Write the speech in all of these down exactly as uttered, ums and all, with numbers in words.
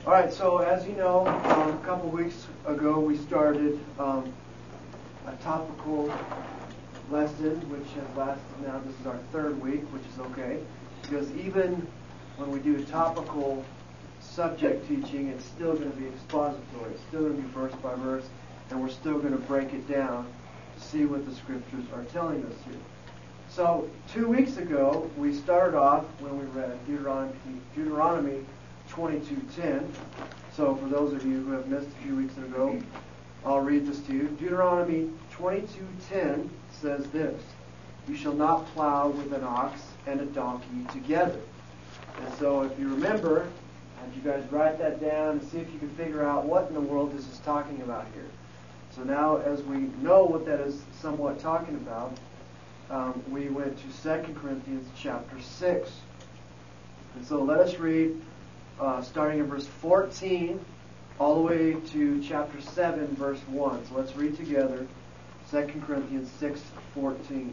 All right, so as you know, um, a couple weeks ago we started um, a topical lesson, which has lasted now, this is our third week, which is okay, because even when we do topical subject teaching, it's still going to be expository. It's still going to be verse by verse, and we're still going to break it down to see what the Scriptures are telling us here. So, two weeks ago, we started off when we read Deuteronomy, Deuteronomy twenty-two ten. So, for those of you who have missed a few weeks ago, I'll read this to you. Deuteronomy twenty-two ten says this: "You shall not plow with an ox and a donkey together." And so, if you remember, and you guys write that down and see if you can figure out what in the world this is talking about here. So now, as we know what that is somewhat talking about, um, we went to Second Corinthians chapter six. And so let us read uh, starting in verse fourteen all the way to chapter seven, verse one. So let's read together Second Corinthians six fourteen.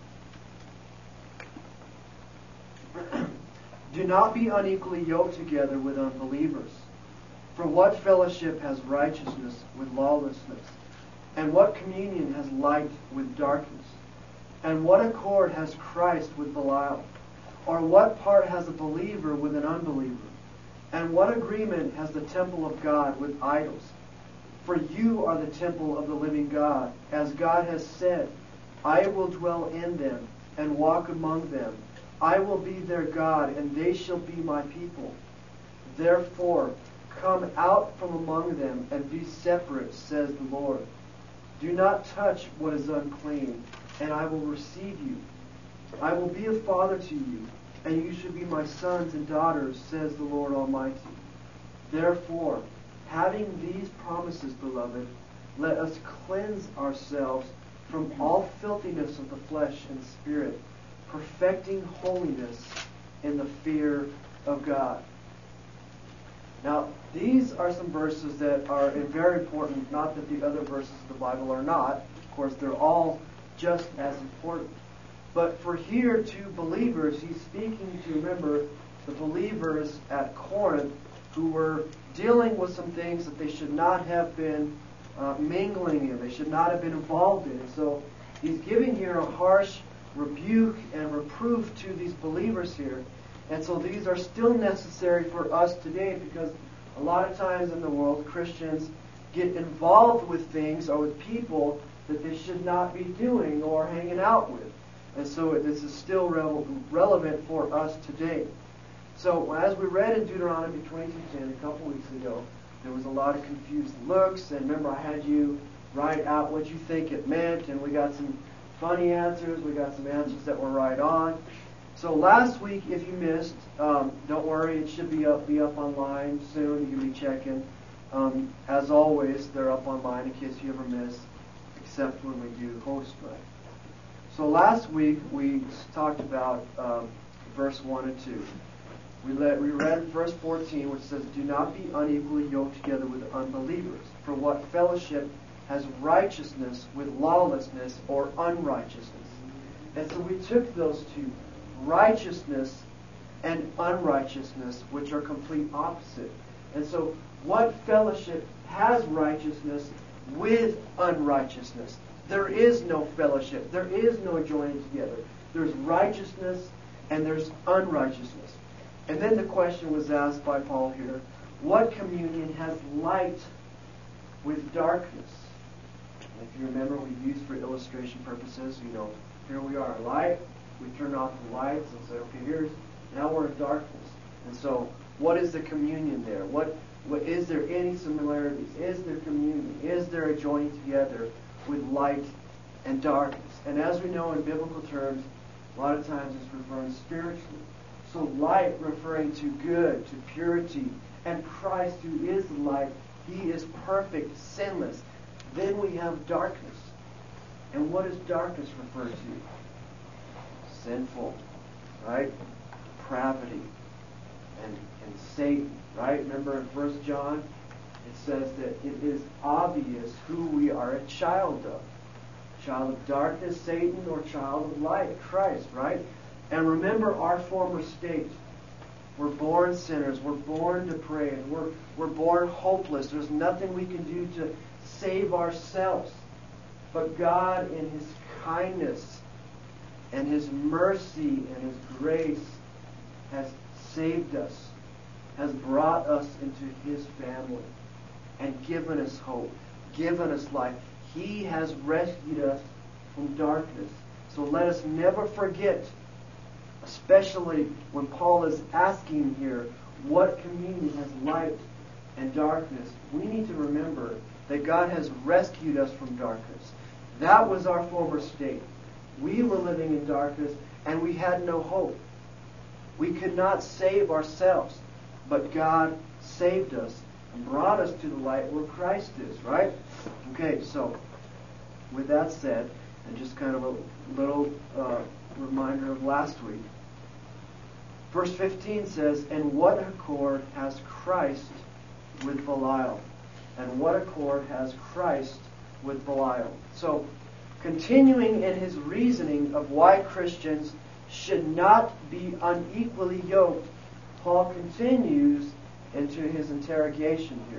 "Do not be unequally yoked together with unbelievers. For what fellowship has righteousness with lawlessness? And what communion has light with darkness? And what accord has Christ with Belial? Or what part has a believer with an unbeliever? And what agreement has the temple of God with idols? For you are the temple of the living God, as God has said, 'I will dwell in them and walk among them. I will be their God, and they shall be my people. Therefore, come out from among them and be separate, says the Lord. Do not touch what is unclean, and I will receive you. I will be a father to you, and you shall be my sons and daughters, says the Lord Almighty. Therefore, having these promises, beloved, let us cleanse ourselves from all filthiness of the flesh and spirit, perfecting holiness in the fear of God." Now, these are some verses that are very important, not that the other verses of the Bible are not. Of course, they're all just as important. But for here to believers, he's speaking to, remember, the believers at Corinth who were dealing with some things that they should not have been uh, mingling in. They should not have been involved in. And so he's giving here a harsh rebuke and reproof to these believers here. And so these are still necessary for us today, because a lot of times in the world, Christians get involved with things or with people that they should not be doing or hanging out with. And so this is still re- relevant for us today. So as we read in Deuteronomy twenty-two ten a couple weeks ago, there was a lot of confused looks. And remember, I had you write out what you think it meant, and we got some funny answers. We got some answers that were right on. So last week, if you missed, um, don't worry, it should be up, be up online soon. You can be checking. Um, as always, they're up online in case you ever miss, except when we do host night. So last week, we talked about um, verse one and two. We, let, we read verse fourteen, which says, "Do not be unequally yoked together with unbelievers. For what fellowship has righteousness with lawlessness or unrighteousness?" And so we took those two, righteousness and unrighteousness, which are complete opposite. And so what fellowship has righteousness with unrighteousness? There is no fellowship. There is no joining together. There's righteousness and there's unrighteousness. And then the question was asked by Paul here, what communion has light with darkness? And if you remember, we've used for illustration purposes, you know, here we are, light. We turn off the lights and say, okay, here's, now we're in darkness. And so, what is the communion there? What, what is there any similarities? Is there communion? Is there a joining together with light and darkness? And as we know in biblical terms, a lot of times it's referring spiritually. So light referring to good, to purity, and Christ who is the light, he is perfect, sinless. Then we have darkness. And what does darkness refer to? Sinful, right? Depravity and, and Satan, right? Remember in First John, it says that it is obvious who we are a child of. Child of darkness, Satan, or child of light, Christ, right? And remember our former state. We're born sinners. We're born depraved. We're, we're born hopeless. There's nothing we can do to save ourselves. But God, in His kindness and His mercy and His grace, has saved us, has brought us into His family, and given us hope, given us life. He has rescued us from darkness. So let us never forget, especially when Paul is asking here, what communion has light and darkness? We need to remember that God has rescued us from darkness. That was our former state. We were living in darkness and we had no hope. We could not save ourselves, but God saved us and brought us to the light where Christ is, right? Okay, so with that said, and just kind of a little uh, reminder of last week, verse fifteen says, "And what accord has Christ with Belial?" And what accord has Christ with Belial? So, continuing in his reasoning of why Christians should not be unequally yoked, Paul continues into his interrogation here.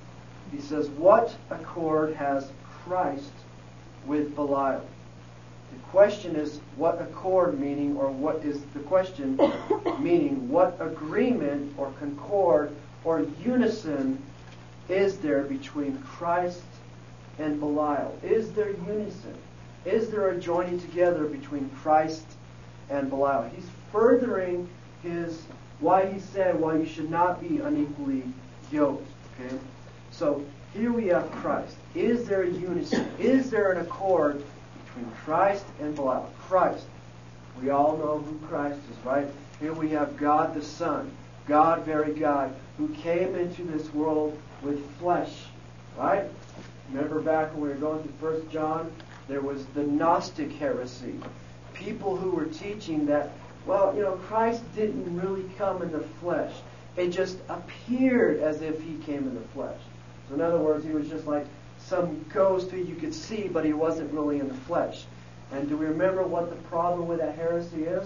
He says, what accord has Christ with Belial? The question is, what accord meaning, or what is the question meaning, what agreement or concord or unison is there between Christ and Belial? Is there unison? Is there a joining together between Christ and Belial? He's furthering his, why he said, why you should not be unequally yoked. Okay? So, here we have Christ. Is there a unison? Is there an accord between Christ and Belial? Christ. We all know who Christ is, right? Here we have God the Son, God, very God, who came into this world with flesh, right? Remember back when we were going through First John, there was the Gnostic heresy. People who were teaching that, well, you know, Christ didn't really come in the flesh. It just appeared as if He came in the flesh. So in other words, He was just like some ghost who you could see, but He wasn't really in the flesh. And do we remember what the problem with that heresy is?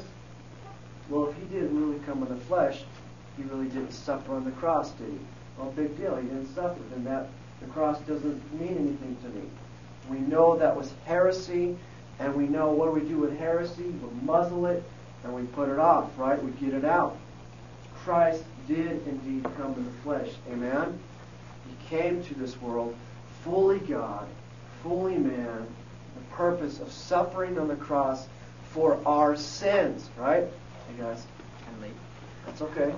Well, if He didn't really come in the flesh, He really didn't suffer on the cross, did He? Well, big deal. He didn't suffer. Then that the cross doesn't mean anything to me. We know that was heresy, and we know what do we do with heresy? We muzzle it, and we put it off, right? We get it out. Christ did indeed come in the flesh. Amen? He came to this world fully God, fully man, the purpose of suffering on the cross for our sins, right? Hey guys, I'm late. That's okay.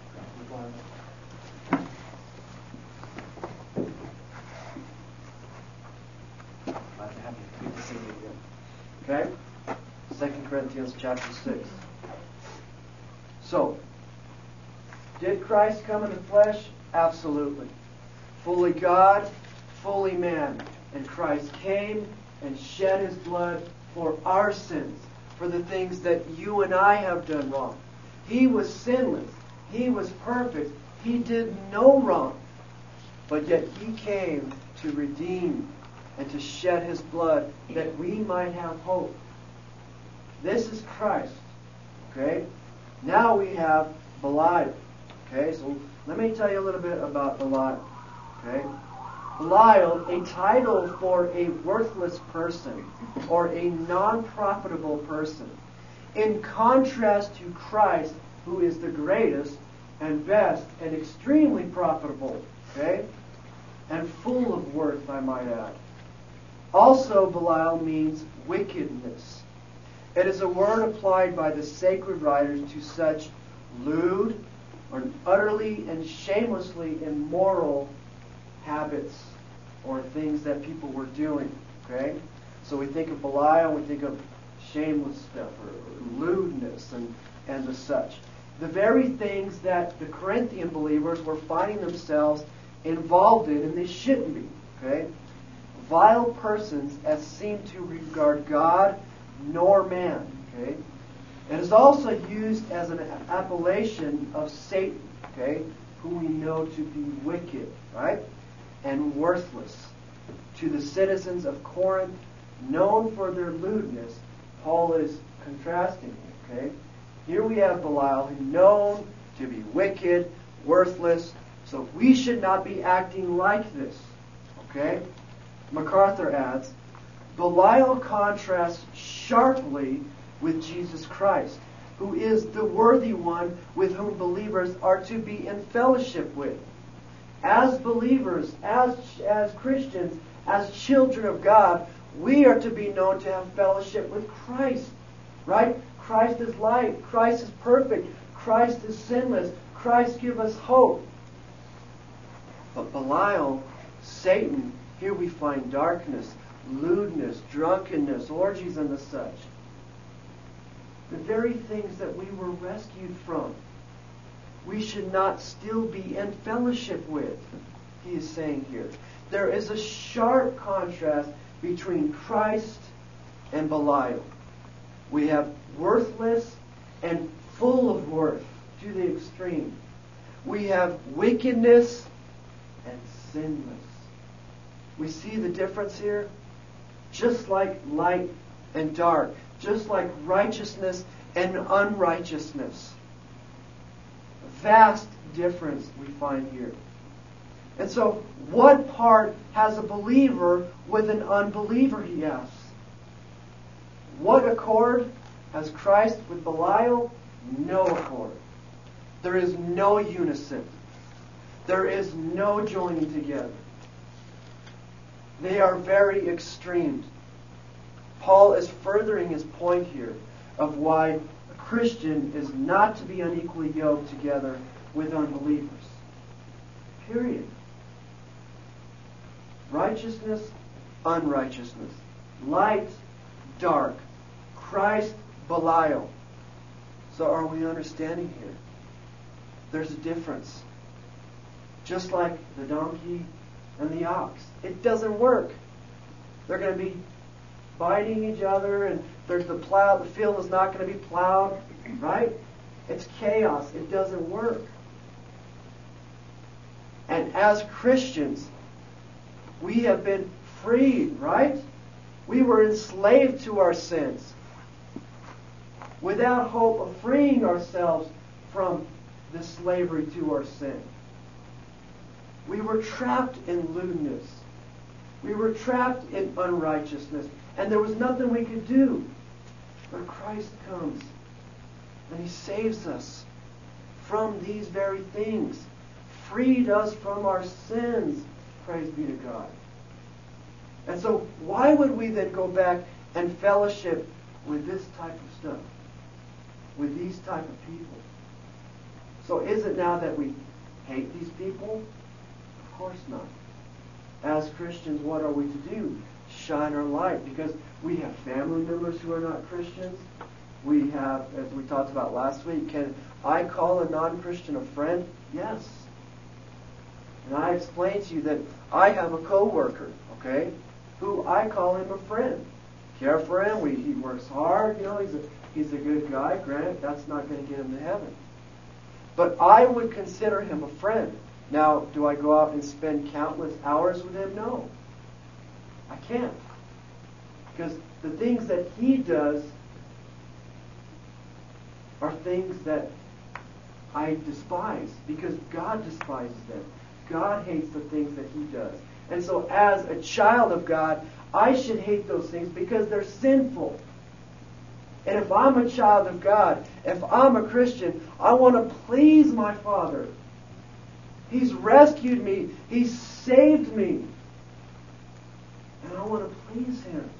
Glad to have you. Good to see you again. Okay? Second Corinthians chapter six. So, did Christ come in the flesh? Absolutely. Fully God, fully man. And Christ came and shed His blood for our sins, for the things that you and I have done wrong. He was sinless. He was perfect. He did no wrong. But yet He came to redeem and to shed His blood that we might have hope. This is Christ. Okay? Now we have Belial. Okay, so let me tell you a little bit about Belial. Okay? Belial, a title for a worthless person or a non-profitable person. In contrast to Christ, who is the greatest and best and extremely profitable. Okay? And full of worth, I might add. Also, Belial means wickedness. It is a word applied by the sacred writers to such lewd or utterly and shamelessly immoral habits or things that people were doing. Okay? So we think of Belial, we think of shameless stuff or, or lewdness and, and the such. The very things that the Corinthian believers were finding themselves involved in, and they shouldn't be. Okay? Vile persons as seem to regard God nor man. Okay? It is also used as an appellation of Satan, okay, who we know to be wicked, right, and worthless. To the citizens of Corinth, known for their lewdness, Paul is contrasting, okay. Here we have Belial, who known to be wicked, worthless. So we should not be acting like this. Okay? MacArthur adds, Belial contrasts sharply with Jesus Christ, who is the worthy one with whom believers are to be in fellowship with. As believers, as, as Christians, as children of God, we are to be known to have fellowship with Christ. Right? Christ is light. Christ is perfect. Christ is sinless. Christ gives us hope. But Belial, Satan, here we find darkness, lewdness, drunkenness, orgies, and the such. The very things that we were rescued from, we should not still be in fellowship with, he is saying here. There is a sharp contrast between Christ and Belial. We have worthless and full of worth to the extreme. We have wickedness and sinless. We see the difference here? Just like light and dark. Just like righteousness and unrighteousness. A vast difference we find here. And so, what part has a believer with an unbeliever, he asks. What accord has Christ with Belial? No accord. There is no unison. There is no joining together. They are very extreme. Paul is furthering his point here of why a Christian is not to be unequally yoked together with unbelievers. Period. Righteousness, unrighteousness. Light, dark. Christ, Belial. So are we understanding here? There's a difference. Just like the donkey and the ox. It doesn't work. They're going to be biting each other, and there's the plow. The field is not going to be plowed, right? It's chaos. It doesn't work. And as Christians, we have been freed, right? We were enslaved to our sins, without hope of freeing ourselves from the slavery to our sin. We were trapped in lewdness. We were trapped in unrighteousness. And there was nothing we could do. But Christ comes and He saves us from these very things. Freed us from our sins. Praise be to God. And so why would we then go back and fellowship with this type of stuff? With these type of people? So is it now that we hate these people? Of course not. As Christians, what are we to do? Shine our light, because we have family members who are not Christians. We have, as we talked about last week, can I call a non-Christian a friend? Yes. And I explained to you that I have a co-worker, okay, who I call him a friend. Care for him. We, he works hard. You know, he's a, he's a good guy. Granted, that's not going to get him to heaven. But I would consider him a friend. Now, do I go out and spend countless hours with him? No. I can't. Because the things that he does are things that I despise. Because God despises them. God hates the things that he does. And so as a child of God, I should hate those things because they're sinful. And if I'm a child of God, if I'm a Christian, I want to please my Father. He's rescued me. He's saved me. And I want to please Him.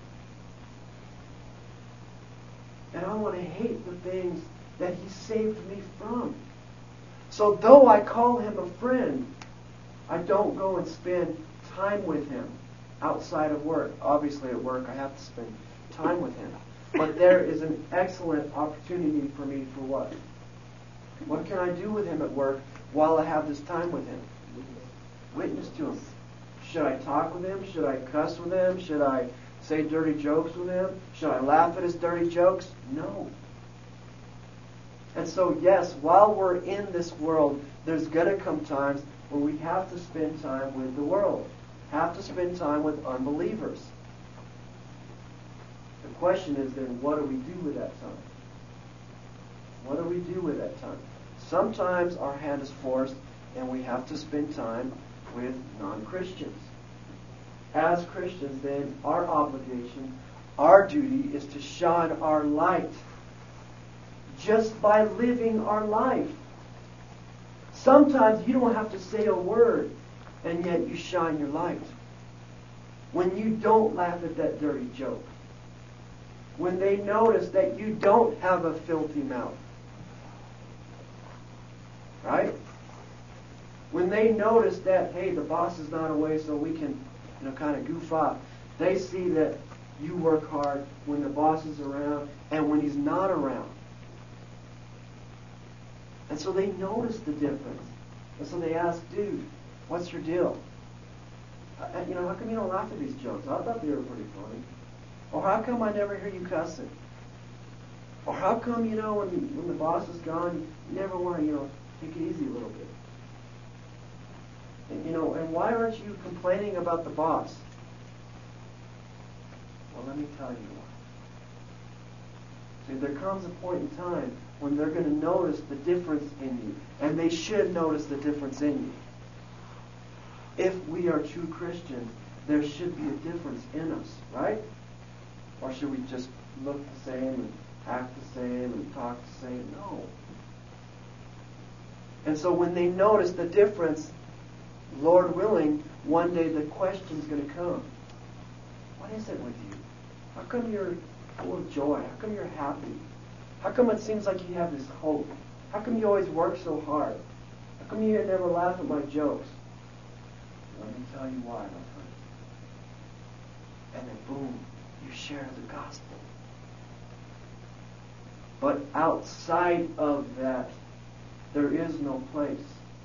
And I want to hate the things that He saved me from. So though I call Him a friend, I don't go and spend time with Him outside of work. Obviously at work I have to spend time with Him. But there is an excellent opportunity for me for what? What can I do with Him at work while I have this time with Him? Witness to Him. Should I talk with Him? Should I cuss with Him? Should I say dirty jokes with Him? Should I laugh at His dirty jokes? No. And so, yes, while we're in this world, there's going to come times where we have to spend time with the world. Have to spend time with unbelievers. The question is then, what do we do with that time? What do we do with that time? sometimes our hand is forced and we have to spend time with non-Christians. As Christians, then, our obligation, our duty is to shine our light just by living our life. Sometimes you don't have to say a word, and yet you shine your light. When you don't laugh at that dirty joke. When they notice that you don't have a filthy mouth. Right? When they notice that, hey, the boss is not away, so we can, you know, kind of goof off. They see that you work hard when the boss is around and when he's not around. And so they notice the difference. And so they ask, dude, what's your deal? Uh, you know, how come you don't laugh at these jokes? I thought they were pretty funny. Or how come I never hear you cussing? Or how come, you know, when, when the boss is gone, you never want to, you know, take it easy a little bit? And, you know, and why aren't you complaining about the boss? Well, let me tell you why. See, there comes a point in time when they're going to notice the difference in you. And they should notice the difference in you. If we are true Christians, there should be a difference in us, right? Or should we just look the same and act the same and talk the same? No. And so when they notice the difference, Lord willing, one day the question's going to come. What is it with you? How come you're full of joy? How come you're happy? How come it seems like you have this hope? How come you always work so hard? How come you never laugh at my jokes? Let me tell you why, my friend. And then boom, you share the gospel. But outside of that, there is no place.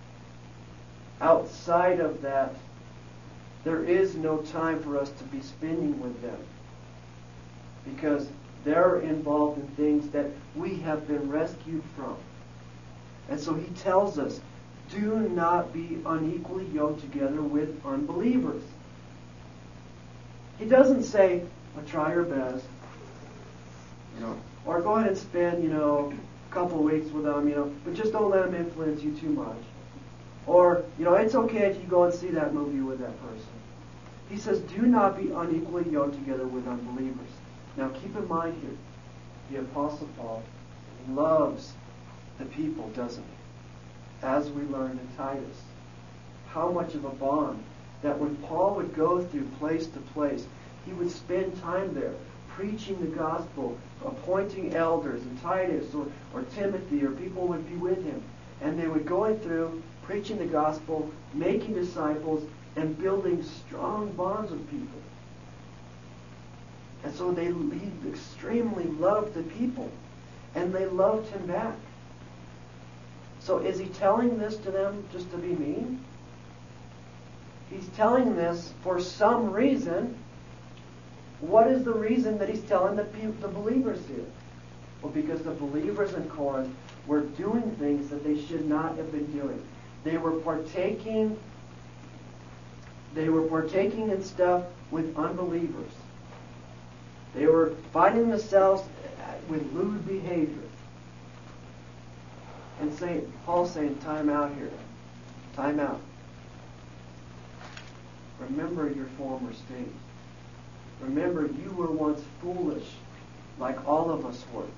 Outside of that, there is no time for us to be spending with them. Because they're involved in things that we have been rescued from. And so he tells us, do not be unequally yoked together with unbelievers. He doesn't say, well, try your best, you know, or go ahead and spend, you know, a couple of weeks with them, you know, but just don't let them influence you too much. Or, you know, it's okay if you go and see that movie with that person. He says, do not be unequally yoked together with unbelievers. Now, keep in mind here, the Apostle Paul loves the people, doesn't he? As we learned in Titus. How much of a bond that when Paul would go through place to place, he would spend time there preaching the gospel, appointing elders, and Titus or, or Timothy or people would be with him. And they would go through preaching the gospel, making disciples, and building strong bonds with people. And so they he extremely loved the people. And they loved him back. So is he telling this to them just to be mean? He's telling this for some reason. What is the reason that he's telling the, the believers here? Well, because the believers in Corinth were doing things that they should not have been doing. They were partaking, they were partaking in stuff with unbelievers. They were finding themselves with lewd behavior. And saying, Paul's saying, time out here. Time out. Remember your former state. Remember you were once foolish, like all of us were.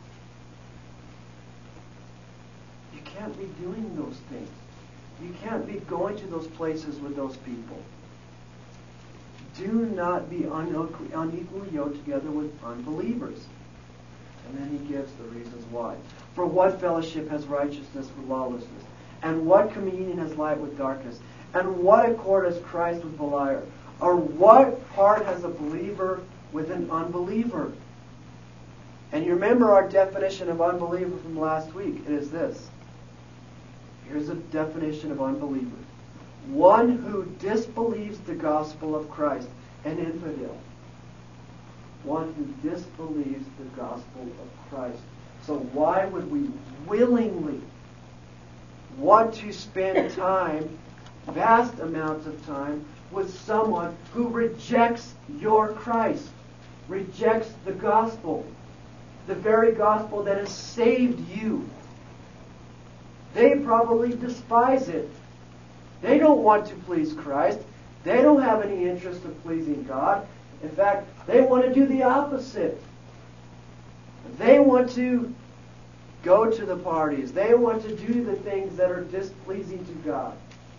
You can't be doing those things. You can't be going to those places with those people. Do not be unequally yoked together with unbelievers. And then he gives the reasons why. For what fellowship has righteousness with lawlessness? And what communion has light with darkness? And what accord has Christ with Beliar? Or what part has a believer with an unbeliever? And you remember our definition of unbeliever from last week. It is this. Here's a definition of unbeliever. One who disbelieves the gospel of Christ, an infidel. One who disbelieves the gospel of Christ. So why would we willingly want to spend time, vast amounts of time, with someone who rejects your Christ, rejects the gospel, the very gospel that has saved you? They probably despise it. They don't want to please Christ. They don't have any interest in pleasing God. In fact, they want to do the opposite. They want to go to the parties. They want to do the things that are displeasing to God.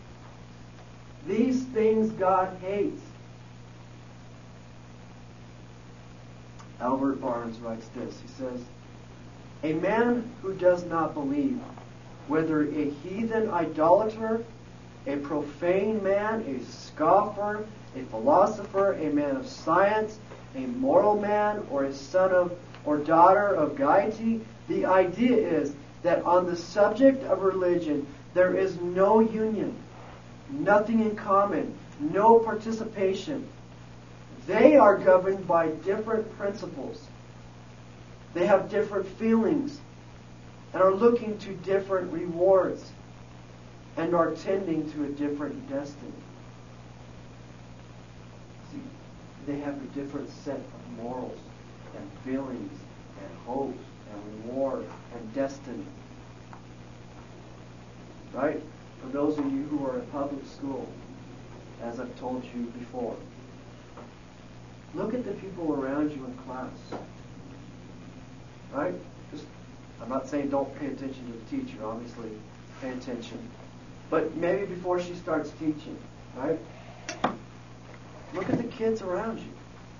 These things God hates. Albert Barnes writes this. He says, "A man who does not believe, whether a heathen idolater, a profane man, a scoffer, a philosopher, a man of science, a moral man, or a son of or daughter of gaiety, the idea is that on the subject of religion there is no union, nothing in common, no participation. They are governed by different principles. They have different feelings and are looking to different rewards and are tending to a different destiny." See, they have a different set of morals and feelings and hopes and reward and destiny. Right? For those of you who are in public school, as I've told you before, look at the people around you in class. Right? Just, I'm not saying don't pay attention to the teacher, obviously pay attention. But maybe before she starts teaching, right? Look at the kids around you.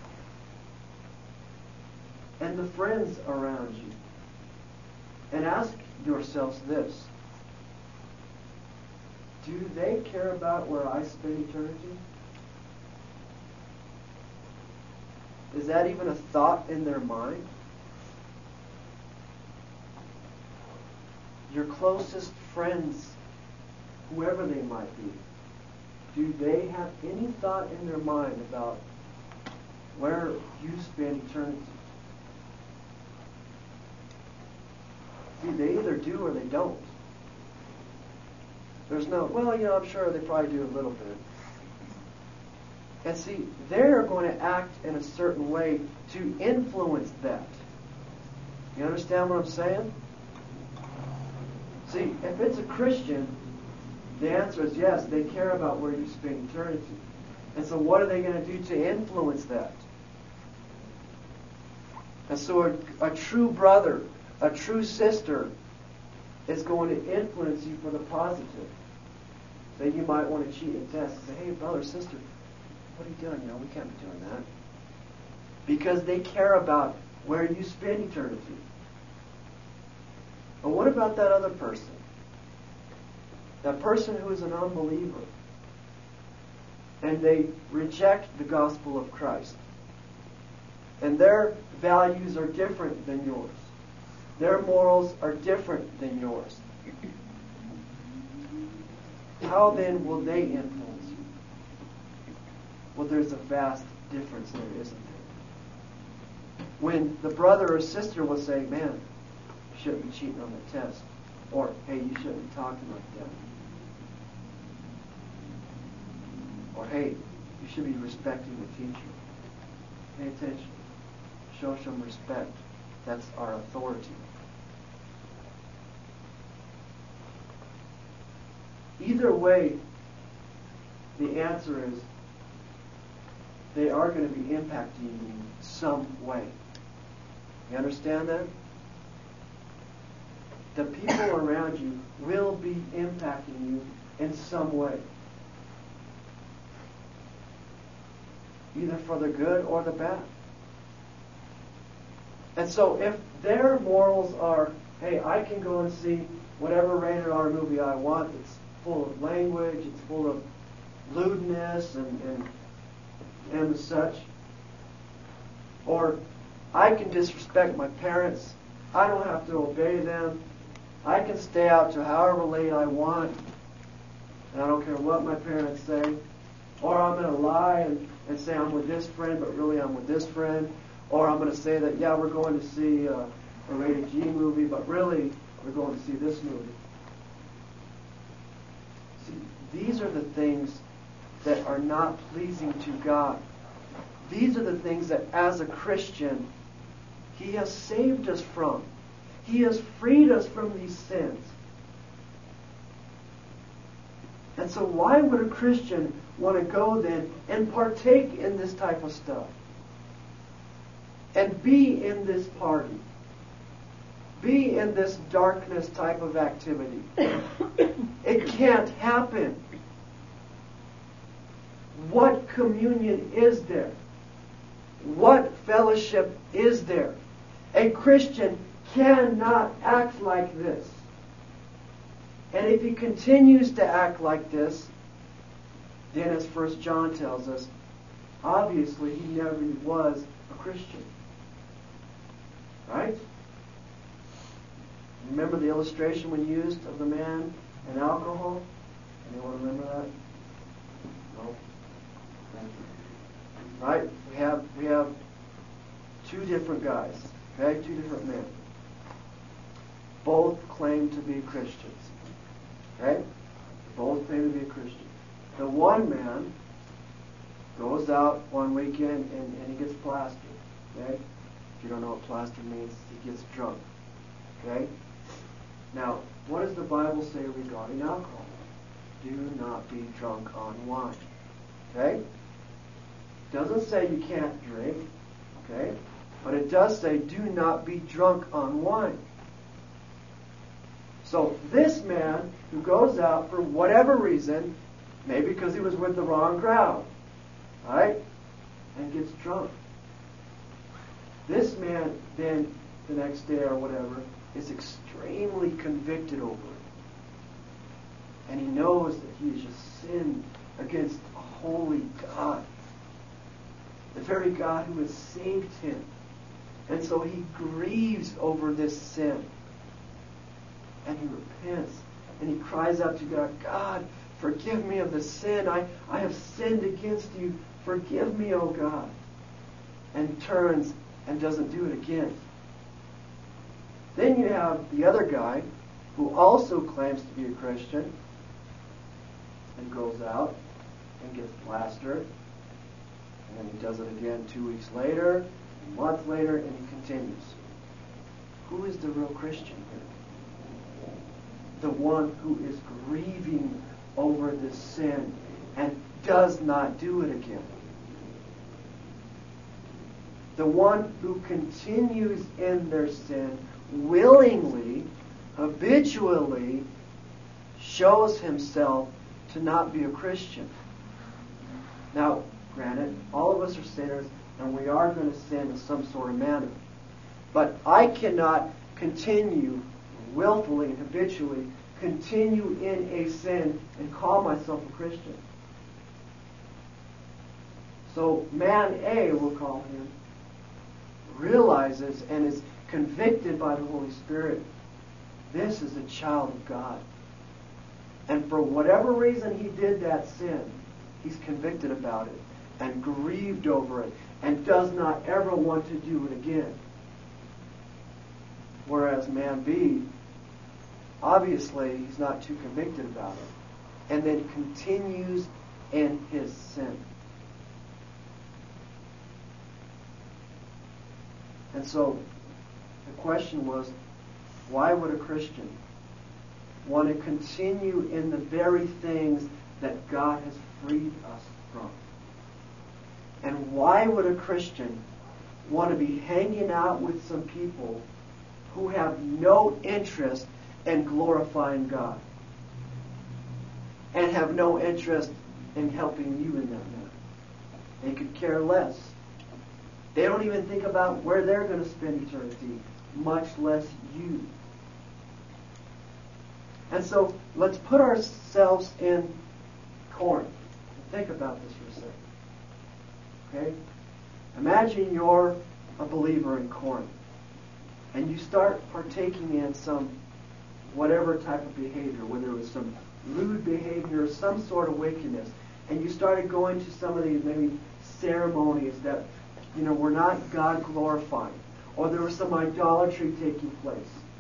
And the friends around you. And ask yourselves this. Do they care about where I spend eternity? Is that even a thought in their mind? Your closest friends, whoever they might be, do they have any thought in their mind about where you spend eternity? See, they either do or they don't. There's no, well, you know, I'm sure they probably do a little bit. And see, they're going to act in a certain way to influence that. You understand what I'm saying? See, if it's a Christian, the answer is yes, they care about where you spend eternity. And so what are they going to do to influence that? And so a, a true brother, a true sister is going to influence you for the positive. Say you might want to cheat a test. Say, hey, brother, sister, what are you doing? You know, we can't be doing that. Because they care about where you spend eternity. But what about that other person? That person who is an unbeliever. And they reject the gospel of Christ. And their values are different than yours. Their morals are different than yours. How then will they influence you? Well, there's a vast difference there, isn't there? When the brother or sister will say, man, you shouldn't be cheating on the test. Or, hey, you shouldn't be talking like that. Or, hey, you should be respecting the teacher. Pay attention. Show some respect. That's our authority. Either way, the answer is they are going to be impacting you some way. You understand that? The people around you will be impacting you in some way. Either for the good or the bad. And so if their morals are, hey, I can go and see whatever rated R movie I want, it's full of language, it's full of lewdness and, and, and such. Or I can disrespect my parents. I don't have to obey them. I can stay out to however late I want. And I don't care what my parents say. Or I'm going to lie and, and say I'm with this friend, but really I'm with this friend. Or I'm going to say that, yeah, we're going to see uh, a rated G movie, but really we're going to see this movie. See, these are the things that are not pleasing to God. These are the things that as a Christian, He has saved us from. He has freed us from these sins. so why would a Christian want to go then and partake in this type of stuff? And be in this party? Be in this darkness type of activity? It can't happen. What communion is there? What fellowship is there? A Christian cannot act like this. And if he continues to act like this, then as First John tells us, obviously he never was a Christian. Right? Remember the illustration we used of the man and alcohol? Anyone remember that? No? Right? We have we have two different guys. Okay? Two different men. Both claim to be Christians. Okay? Both claim to be a Christian. The one man goes out one weekend and, and he gets plastered. Okay? If you don't know what plastered means, he gets drunk. Okay? Now, what does the Bible say regarding alcohol? Do not be drunk on wine. Okay? It doesn't say you can't drink. Okay? But it does say do not be drunk on wine. So this man who goes out for whatever reason, maybe because he was with the wrong crowd, right, and gets drunk. This man then, the next day or whatever, is extremely convicted over it. And he knows that he has just sinned against a holy God. The very God who has saved him. And so he grieves over this sin. And he repents. And he cries out to God, God, forgive me of the sin. I, I have sinned against you. Forgive me, O God. And turns and doesn't do it again. Then you have the other guy who also claims to be a Christian and goes out and gets plastered. And then he does it again two weeks later, a month later, and he continues. Who is the real Christian here? The one who is grieving over this sin and does not do it again. The one who continues in their sin willingly, habitually shows himself to not be a Christian. Now, granted, all of us are sinners and we are going to sin in some sort of manner. But I cannot continue willfully and habitually continue in a sin and call myself a Christian. So man A, we'll call him, realizes and is convicted by the Holy Spirit. This is a child of God. And for whatever reason he did that sin, he's convicted about it and grieved over it and does not ever want to do it again. Whereas man B, obviously he's not too convicted about it and then continues in his sin. And so the question was, why would a Christian want to continue in the very things that God has freed us from? And why would a Christian want to be hanging out with some people who have no interest in glorifying God and have no interest in helping you in that matter? They could care less. They don't even think about where they're going to spend eternity, much less you. And so let's put ourselves in Corinth. Think about this for a second. Okay? Imagine you're a believer in Corinth and you start partaking in some whatever type of behavior, whether it was some lewd behavior or some sort of wickedness, and you started going to some of these maybe ceremonies that, you know, were not God glorifying, or there was some idolatry taking place.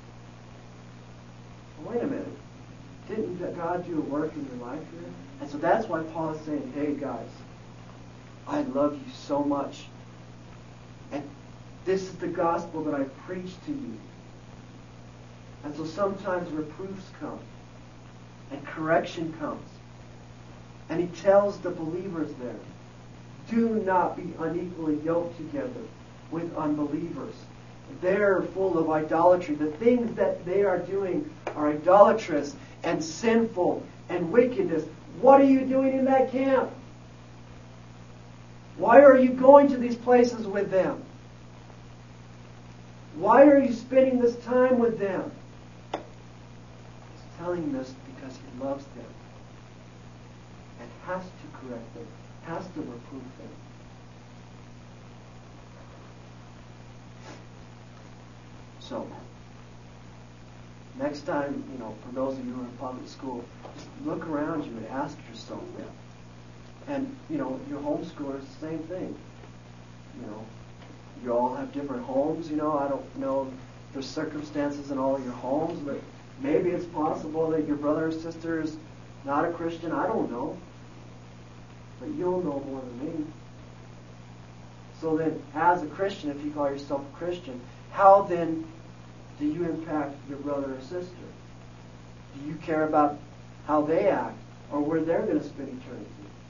Well, wait a minute. Didn't God do a work in your life here? And so that's why Paul is saying, hey guys, I love you so much. And this is the gospel that I preach to you. And so sometimes reproofs come. And correction comes. And he tells the believers there, do not be unequally yoked together with unbelievers. They're full of idolatry. The things that they are doing are idolatrous and sinful and wickedness. What are you doing in that camp? Why are you going to these places with them? Why are you spending this time with them? He's telling this because he loves them and has to correct them, has to reprove them. So, next time, you know, for those of you who are in public school, just look around you and ask yourself that. And, you know, your homeschoolers, the same thing. You know, you all have different homes, you know. I don't know the circumstances in all of your homes, but maybe it's possible that your brother or sister is not a Christian. I don't know. But you'll know more than me. So then, as a Christian, if you call yourself a Christian, how then do you impact your brother or sister? Do you care about how they act or where they're going to spend eternity?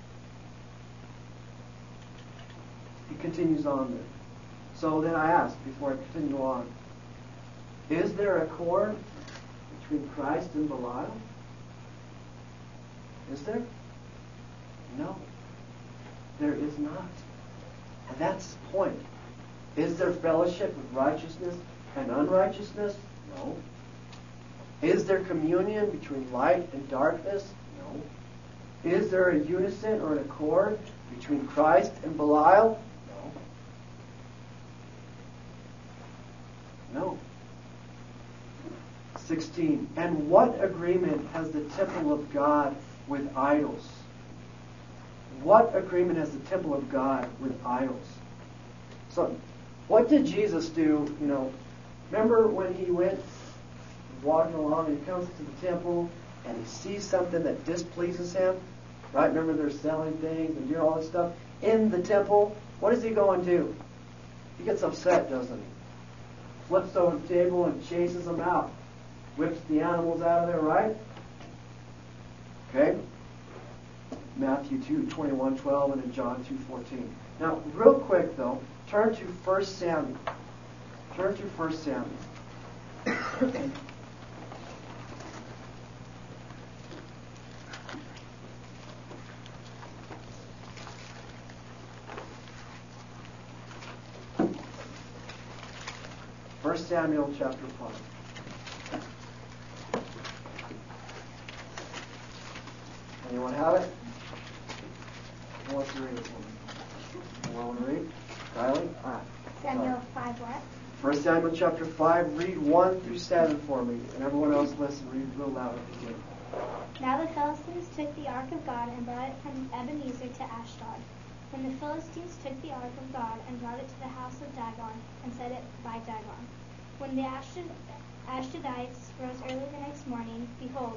He continues on there. So then I ask, before I continue on, is there a accord between Christ and Belial? Is there? No. There is not. And that's the point. Is there fellowship with righteousness and unrighteousness? No. Is there communion between light and darkness? No. Is there a unison or an accord between Christ and Belial? No. No. sixteen. And what agreement has the temple of God with idols? What agreement has the temple of God with idols? So, what did Jesus do? You know, remember when he went walking along and he comes to the temple and he sees something that displeases him? Right? Remember they're selling things and doing all this stuff in the temple? What does he go and do? He gets upset, doesn't he? Flips over the table and chases them out. Whips the animals out of there, right? Okay? Matthew two, twenty-one, twelve, and in John two, fourteen. Now, real quick though, turn to First Samuel. Turn to First Samuel. First Samuel chapter five. Anyone have it? Who wants to read it for me? Anyone want to read? Kylie? All right. Samuel five what? First Samuel chapter five, read one through seven for me. And everyone else listen, read real loud at the beginning. Now the Philistines took the ark of God and brought it from Ebenezer to Ashdod. When the Philistines took the ark of God and brought it to the house of Dagon and set it by Dagon. When the Ashdod- Ashdodites rose early the next morning, behold,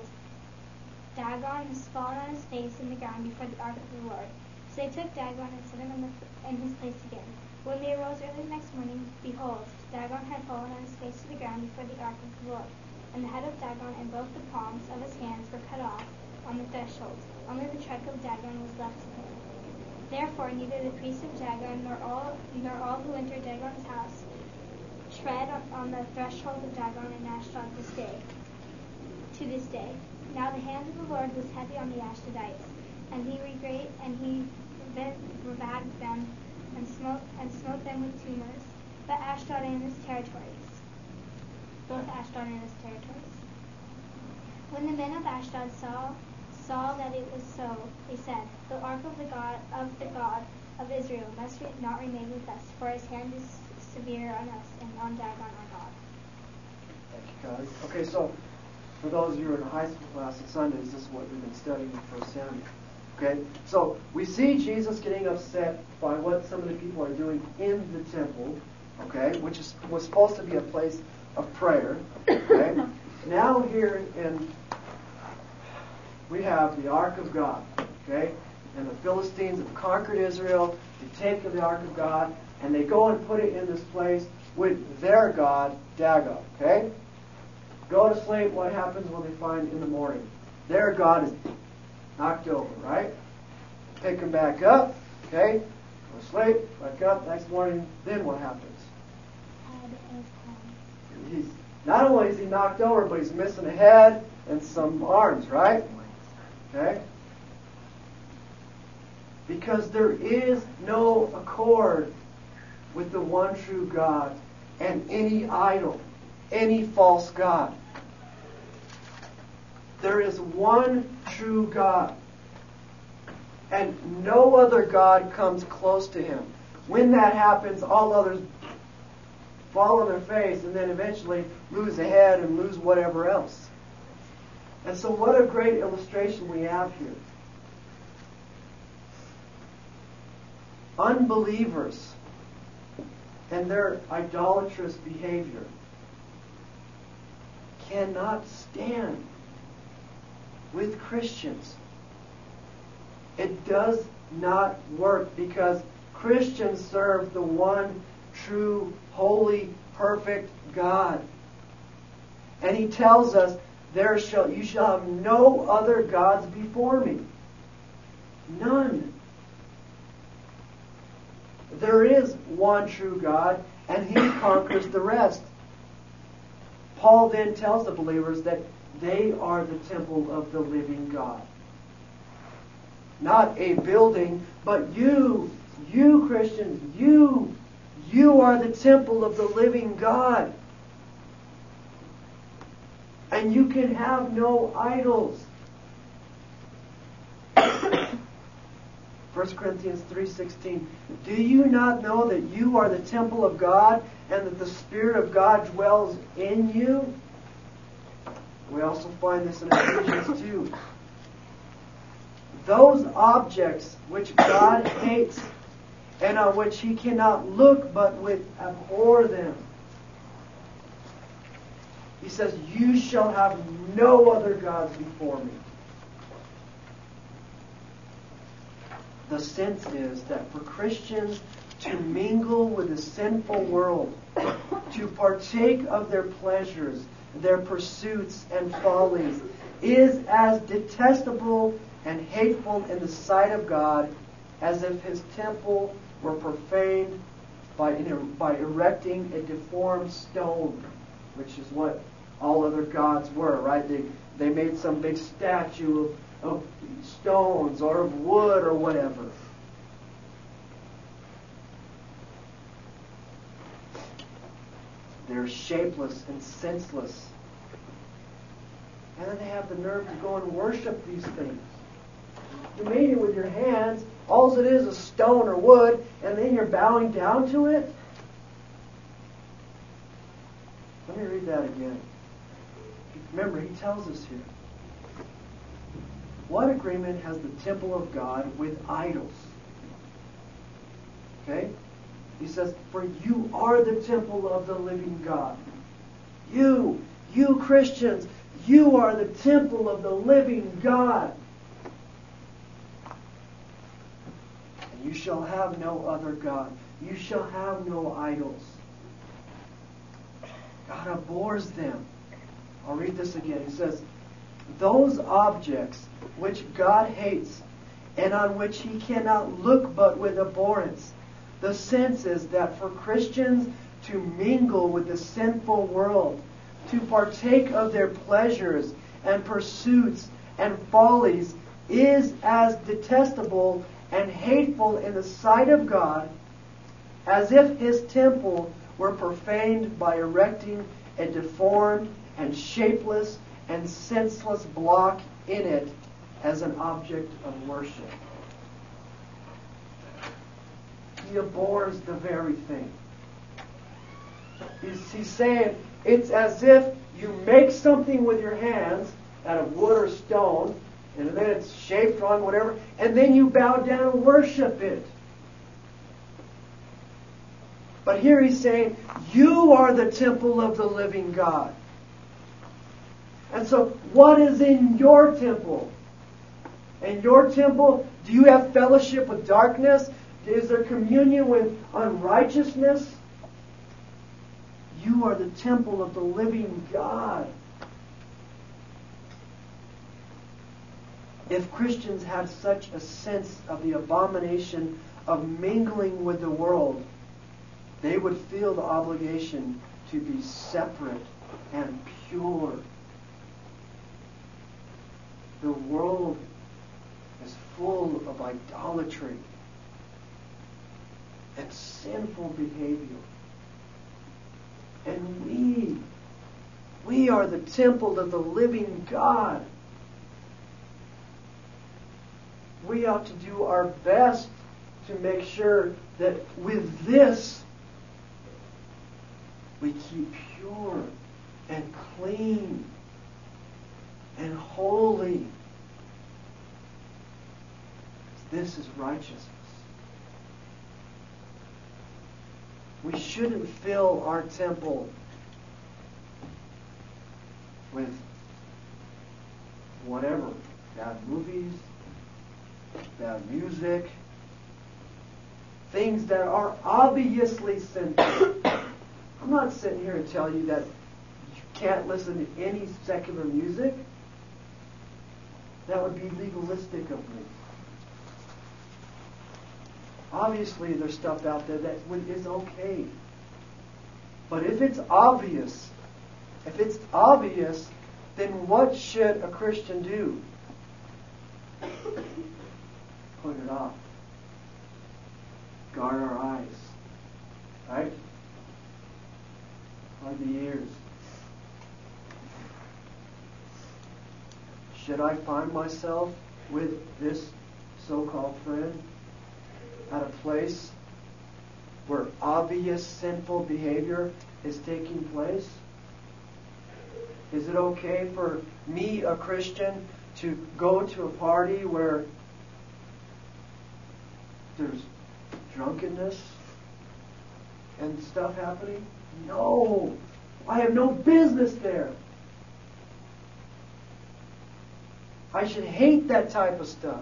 Dagon was fallen on his face in the ground before the ark of the Lord. So they took Dagon and set him in, the, in his place again. When they arose early the next morning, behold, Dagon had fallen on his face to the ground before the ark of the Lord. And the head of Dagon and both the palms of his hands were cut off on the threshold. Only the trunk of Dagon was left to him. Therefore neither the priests of Dagon nor all nor all who enter Dagon's house tread on, on the threshold of Dagon in Ashdod this day. To this day. Now the hand of the Lord was heavy on the Ashdodites, and he regret and he revived them and smote and smote them with tumors, but Ashdod and his territories, both Ashdod and his territories. When the men of Ashdod saw saw that it was so, they said, "The ark of the God of the God of Israel must not remain with us, for his hand is severe on us and on Dagon our God." Thank you, Kylie. Okay, so for those of you who are in a high school class on Sundays, this is what we've been studying in First Samuel. Okay, so we see Jesus getting upset by what some of the people are doing in the temple. Okay, which is was supposed to be a place of prayer. Okay, now here in we have the Ark of God. Okay, and the Philistines have conquered Israel. They take the Ark of God and they go and put it in this place with their god Dagon. Okay. Go to sleep, what happens when they find in the morning? Their God is knocked over, right? pick him back up. Okay? Go to sleep, wake up, next morning, then what happens? He's, not only is he knocked over, but he's missing a head and some arms, right? Okay? Because there is no accord with the one true God and any idol, any false god. There is one true God, and no other god comes close to him. When that happens, all others fall on their face and then eventually lose a head and lose whatever else. And so what a great illustration we have here. Unbelievers and their idolatrous behavior cannot stand with Christians. It does not work because Christians serve the one true, holy, perfect God. And He tells us, "There shall you shall have no other gods before me." None. There is one true God, and He conquers the rest. Paul then tells the believers that they are the temple of the living God. Not a building, but you, you Christians, you, you are the temple of the living God. And you can have no idols. First Corinthians three sixteen. Do you not know that you are the temple of God and that the Spirit of God dwells in you? We also find this in Ephesians two. Those objects which God hates and on which He cannot look but with abhor them. He says, "You shall have no other gods before me." The sense is that for Christians to mingle with the sinful world, to partake of their pleasures, their pursuits and follies, is as detestable and hateful in the sight of God as if His temple were profaned by, by erecting a deformed stone, which is what all other gods were, right? They, they made some big statue of of stones or of wood or whatever. They're shapeless and senseless. And then they have the nerve to go and worship these things. You made it with your hands. All it is is stone or wood, and then you're bowing down to it? Let me read that again. Remember, he tells us here. What agreement has the temple of God with idols? Okay? He says, "For you are the temple of the living God." You, you Christians, you are the temple of the living God. And you shall have no other God. You shall have no idols. God abhors them. I'll read this again. He says, "Those objects which God hates and on which He cannot look but with abhorrence." The sense is that for Christians to mingle with the sinful world, to partake of their pleasures and pursuits and follies, is as detestable and hateful in the sight of God as if His temple were profaned by erecting a deformed and shapeless and senseless block in it as an object of worship. He abhors the very thing. He's, he's saying it's as if you make something with your hands out of wood or stone, and then it's shaped on whatever, and then you bow down and worship it. But here he's saying, you are the temple of the living God. And so, what is in your temple? In your temple, do you have fellowship with darkness? Is there communion with unrighteousness? You are the temple of the living God. If Christians had such a sense of the abomination of mingling with the world, they would feel the obligation to be separate and pure. The world is full of idolatry and sinful behavior. And we, we are the temple of the living God. We ought to do our best to make sure that with this we keep pure and clean and holy. This is righteousness. We shouldn't fill our temple with whatever, bad movies, bad music, things that are obviously sinful. I'm not sitting here to tell you that you can't listen to any secular music. That would be legalistic of me. Obviously, there's stuff out there that is okay. But if it's obvious, if it's obvious, then what should a Christian do? Put it off. Guard our eyes. Right? Guard the ears. Should I find myself with this so-called friend at a place where obvious sinful behavior is taking place? Is it okay for me, a Christian, to go to a party where there's drunkenness and stuff happening? No! I have no business there. I should hate that type of stuff.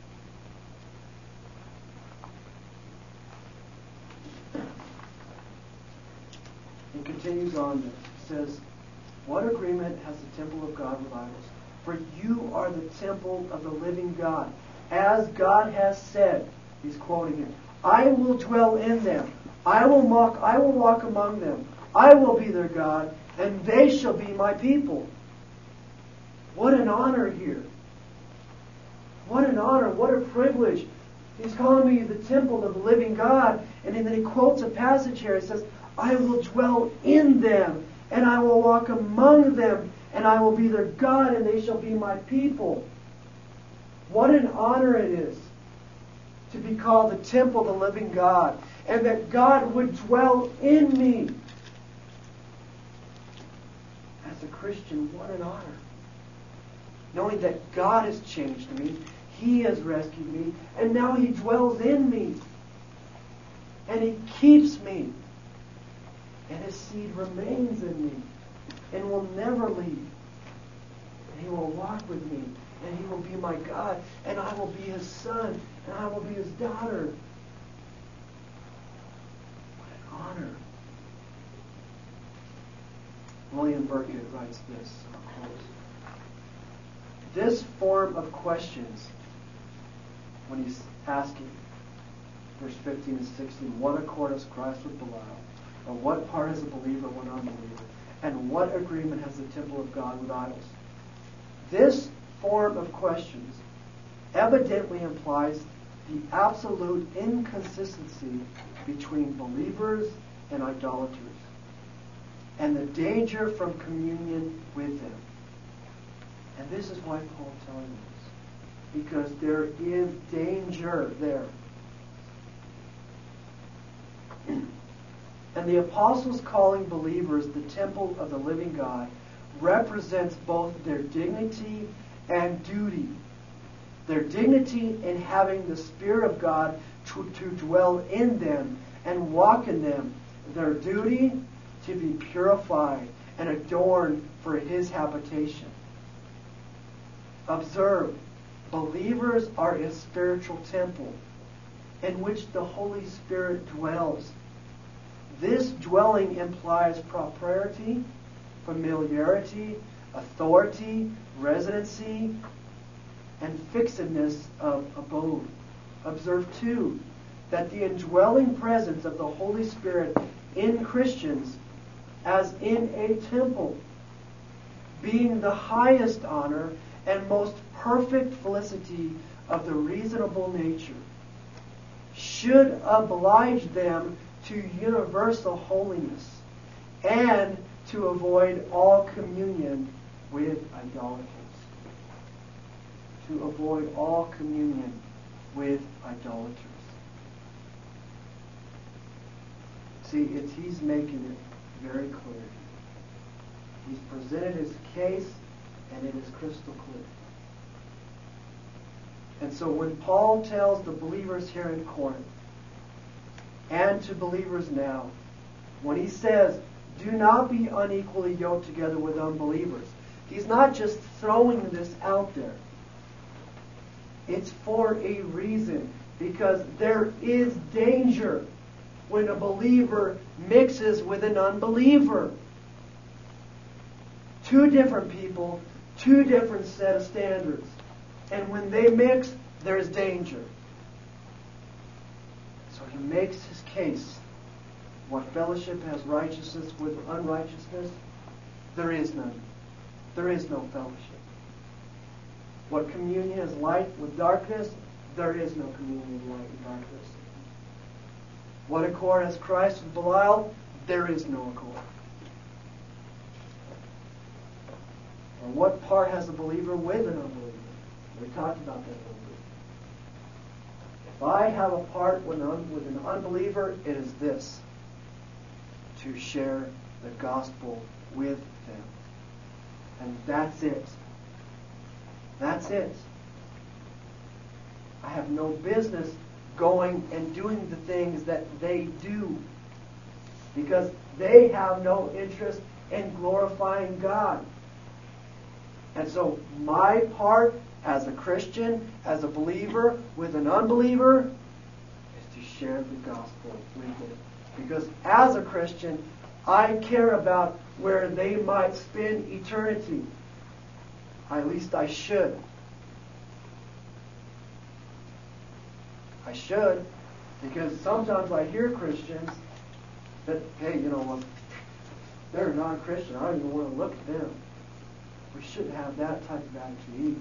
It continues on. It says, what agreement has the temple of God with idols? For you are the temple of the living God. As God has said, he's quoting it, I will dwell in them. I will walk, I will walk among them. I will be their God, and they shall be my people. What an honor here. What an honor, what a privilege. He's calling me the temple of the living God. And then he quotes a passage here. It says, I will dwell in them, and I will walk among them, and I will be their God, and they shall be my people. What an honor it is to be called the temple of the living God, and that God would dwell in me. As a Christian, what an honor. Knowing that God has changed me, He has rescued me, and now He dwells in me. And He keeps me. And His seed remains in me and will never leave. And He will walk with me, and He will be my God, and I will be His son, and I will be His daughter. What an honor. William Burkitt writes this, I'll close. This form of questions, when he's asking, verse fifteen and sixteen, what accord has Christ with Belial? Or what part has a believer with an unbeliever? And what agreement has the temple of God with idols? This form of questions evidently implies the absolute inconsistency between believers and idolaters, and the danger from communion with them. And this is why Paul tells us, because there is danger there. And the apostles calling believers the temple of the living God represents both their dignity and duty. Their dignity in having the Spirit of God to, to dwell in them and walk in them. Their duty to be purified and adorned for His habitation. Observe, believers are a spiritual temple in which the Holy Spirit dwells. This dwelling implies propriety, familiarity, authority, residency, and fixedness of abode. Observe, too, that the indwelling presence of the Holy Spirit in Christians, as in a temple, being the highest honor and most perfect felicity of the reasonable nature, should oblige them to universal holiness and to avoid all communion with idolaters. To avoid all communion with idolaters. See, it's, he's making it very clear. He's presented his case, and it is crystal clear. And so when Paul tells the believers here in Corinth, and to believers now, when he says, do not be unequally yoked together with unbelievers, he's not just throwing this out there. It's for a reason, because there is danger when a believer mixes with an unbeliever. Two different people, two different set of standards. And when they mix, there's danger. So he makes his case. What fellowship has righteousness with unrighteousness? There is none. There is no fellowship. What communion has light with darkness? There is no communion with light and darkness. What accord has Christ with Belial? There is no accord. Or what part has a believer with an unbeliever? We talked about that a little bit. If I have a part with an, with an unbeliever, it is this: to share the gospel with them. And that's it. That's it. I have no business going and doing the things that they do, because they have no interest in glorifying God. And so my part as a Christian, as a believer with an unbeliever, is to share the gospel with them. Because as a Christian, I care about where they might spend eternity. At least I should. I should, because sometimes I hear Christians that, hey, you know what, they're non-Christian. I don't even want to look at them. We shouldn't have that type of attitude either.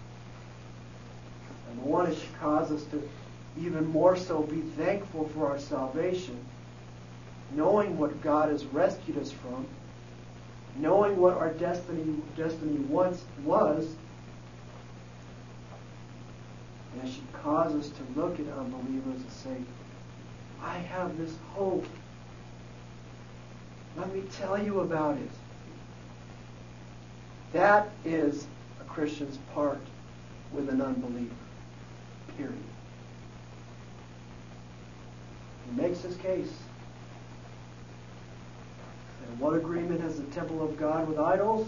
And one, it should cause us to even more so be thankful for our salvation, knowing what God has rescued us from, knowing what our destiny destiny once was. And it should cause us to look at unbelievers and say, I have this hope. Let me tell you about it. That is a Christian's part with an unbeliever. Period. He makes his case. And what agreement has the temple of God with idols?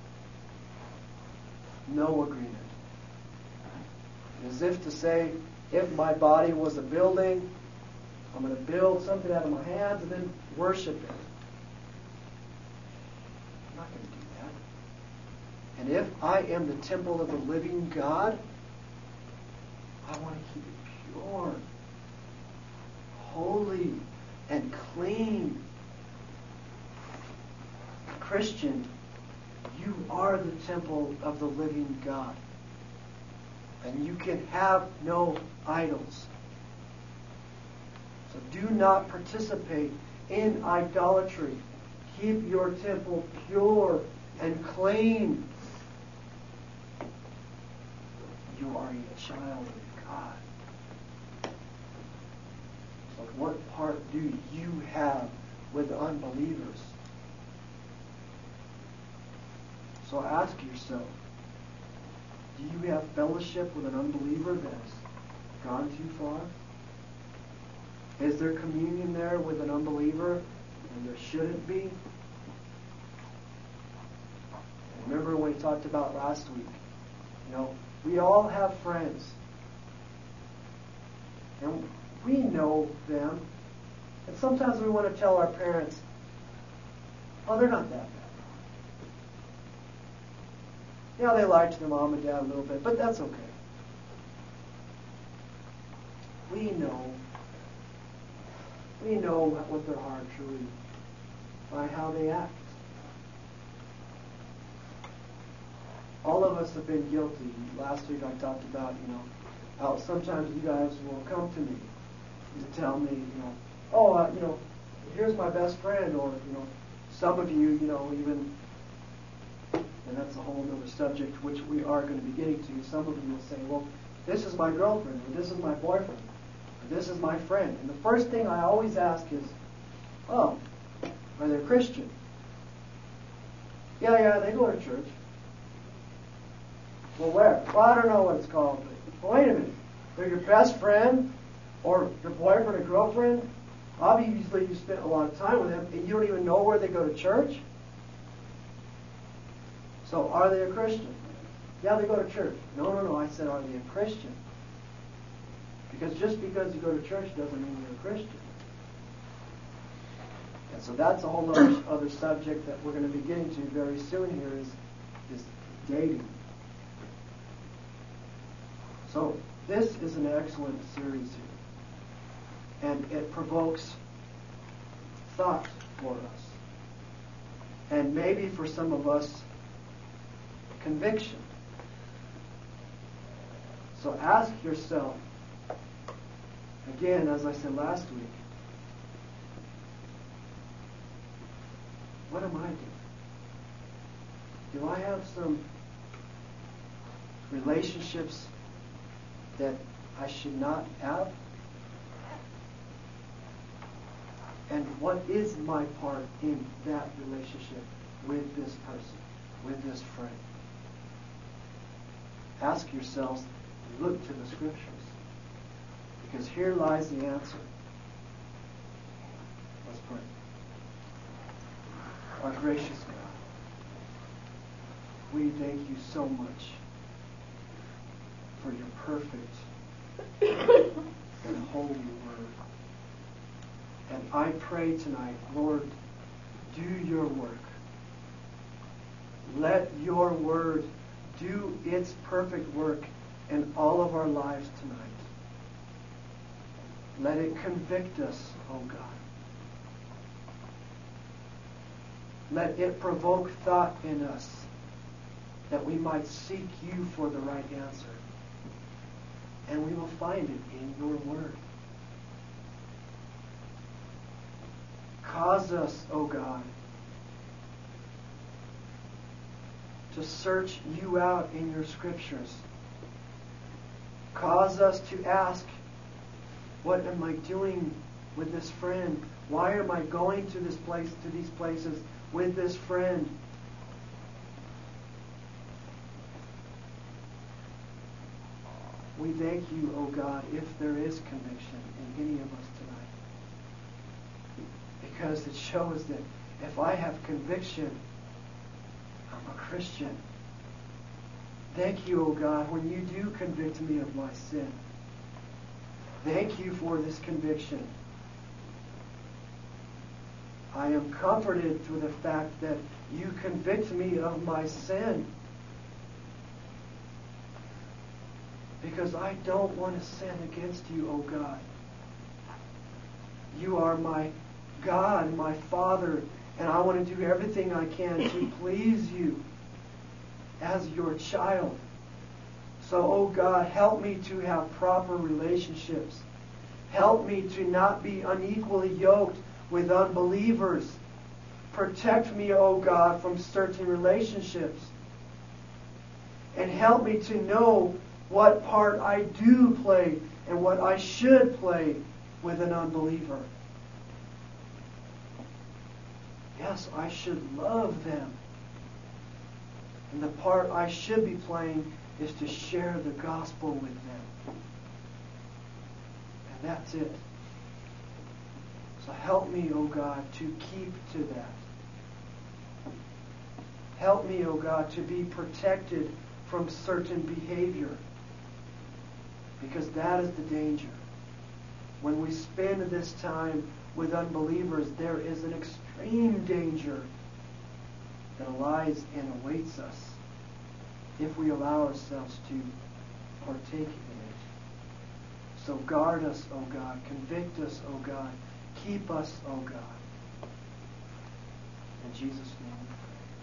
No agreement. As if to say, if my body was a building, I'm going to build something out of my hands and then worship it. I'm not going to do that. And if I am the temple of the living God, I want to keep it pure, holy, and clean. Christian, you are the temple of the living God. And you can have no idols. So do not participate in idolatry. Keep your temple pure and clean. You are a child of God. So what part do you have with unbelievers? So ask yourself, do you have fellowship with an unbeliever that has gone too far? Is there communion there with an unbeliever and there shouldn't be? Remember when we talked about last week, you know, we all have friends. And we know them. And sometimes we want to tell our parents, oh, they're not that bad. Yeah, they lied to their mom and dad a little bit, but that's okay. we know, we know what their hearts truly by how they act. All of us have been guilty. Last week I talked about, you know, how sometimes you guys will come to me to tell me, you know, oh, uh, you know, here's my best friend, or, you know, some of you, you know, even, and that's a whole other subject which we are going to be getting to. Some of you will say, well, this is my girlfriend, or this is my boyfriend, or this is my friend. And the first thing I always ask is, oh, are they a Christian? Yeah, yeah, they go to church. Well, where? Well, I don't know what it's called. But wait a minute. They're your best friend, or your boyfriend or girlfriend? Obviously, you spent a lot of time with them, and you don't even know where they go to church? So, are they a Christian? Yeah, they go to church. No, no, no. I said, are they a Christian? Because just because you go to church doesn't mean you're a Christian. And so that's a whole other, other subject that we're going to be getting to very soon here is, is dating. So, this is an excellent series here. And it provokes thought for us. And maybe for some of us, conviction. So ask yourself, again, as I said last week, what am I doing? Do I have some relationships that I should not have? And what is my part in that relationship with this person, with this friend? Ask yourselves, look to the Scriptures, because here lies the answer. Let's pray. Our gracious God, we thank you so much for your perfect and holy word. And I pray tonight, Lord, do your work. Let your word do its perfect work in all of our lives tonight. Let it convict us, oh God. Let it provoke thought in us that we might seek you for the right answer. And we will find it in your word. Cause us, O God, to search you out in your Scriptures. Cause us to ask, what am I doing with this friend? Why am I going to this place, to these places with this friend? We thank you, O God, if there is conviction in any of us tonight. Because it shows that if I have conviction, I'm a Christian. Thank you, O God, when you do convict me of my sin. Thank you for this conviction. I am comforted through the fact that you convict me of my sin. Because I don't want to sin against you, O God. You are my God, my Father, and I want to do everything I can to please you as your child. So, oh God, help me to have proper relationships. Help me to not be unequally yoked with unbelievers. Protect me, oh God, from certain relationships. And help me to know what part I do play and what I should play with an unbeliever. Yes, I should love them. And the part I should be playing is to share the gospel with them. And that's it. So help me, O God, to keep to that. Help me, O God, to be protected from certain behavior. Because that is the danger. When we spend this time with unbelievers, there is an extreme danger that lies and awaits us if we allow ourselves to partake in it. So guard us, O God. Convict us, O God. Keep us, O God. In Jesus' name we pray.